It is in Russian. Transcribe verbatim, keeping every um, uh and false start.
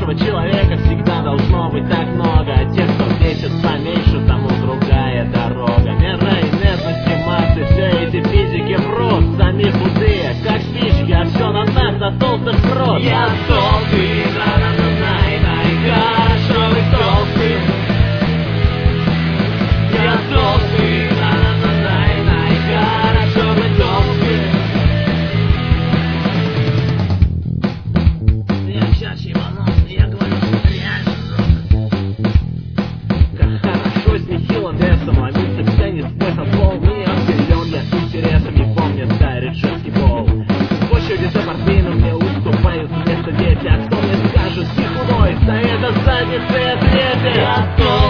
хорошего человека всегда должно быть так много. А тех, кто весит поменьше, тому другая дорога. Мера инертности массы, все эти физики врут. Сами худые, как спички, а все на нас, на толстых крот. Я толстый, на-на-на-най-най, хорошо вы толстый. Я толстый, на-на-на-най-най, хорошо вы толстый. Я чаще волнуюсь, я говорю, что реально жестко. Как хорошо с нехилым весом, ломиться к теннис, баскетбол. Не обделен я интересами, помню старый женский пол. В очереди за портвейном мне уступают место дети. А кто мне скажет, ты худой, стоит от задницы ответы. Я